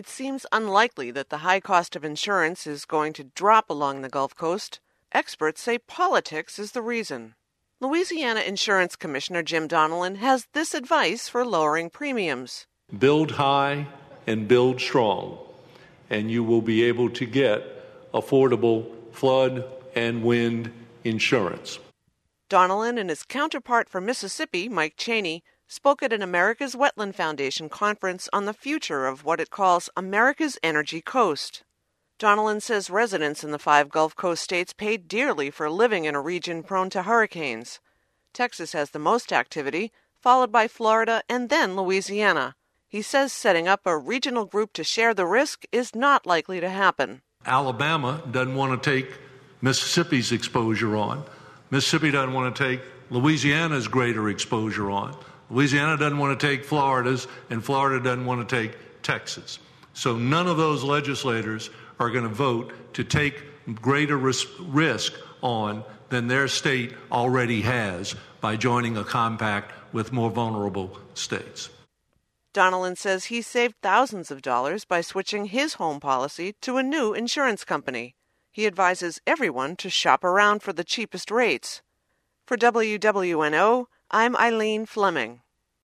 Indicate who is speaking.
Speaker 1: it seems unlikely that the high cost of insurance is going to drop along the Gulf Coast. Experts say politics is the reason. Louisiana Insurance Commissioner Jim Donelon has this advice for lowering premiums.
Speaker 2: Build high and build strong, and you will be able to get affordable flood and wind insurance.
Speaker 1: Donelon and his counterpart for Mississippi, Mike Cheney, spoke at an America's Wetland Foundation conference on the future of what it calls America's Energy Coast. Donelon says residents in the 5 Gulf Coast states pay dearly for living in a region prone to hurricanes. Texas has the most activity, followed by Florida and then Louisiana. He says setting up a regional group to share the risk is not likely to happen.
Speaker 2: Alabama doesn't want to take Mississippi's exposure on. Mississippi doesn't want to take Louisiana's greater exposure on. Louisiana doesn't want to take Florida's, and Florida doesn't want to take Texas. So none of those legislators are going to vote to take greater risk on than their state already has by joining a compact with more vulnerable states.
Speaker 1: Donelon says he saved thousands of dollars by switching his home policy to a new insurance company. He advises everyone to shop around for the cheapest rates. For WWNO, I'm Eileen Fleming.